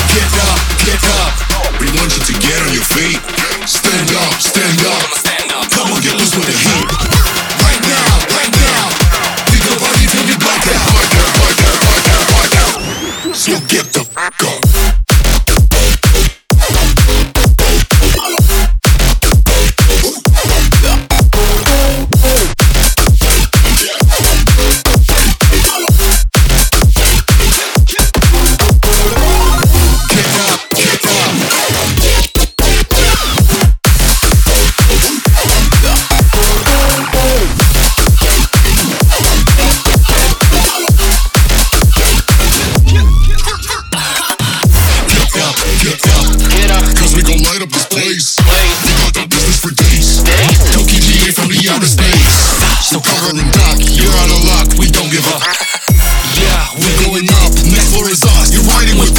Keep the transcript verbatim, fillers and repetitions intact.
get up, get up. We want you to get on your feet. Stand up, stand up. Come on, get loose with the heat. Right now, right now. We go party till we black out. Black out, black out, black out, black out. So get the fuck up. So cover and duck, you're out of luck, we don't give up. Yeah, we're going up, next floor is us. You're riding with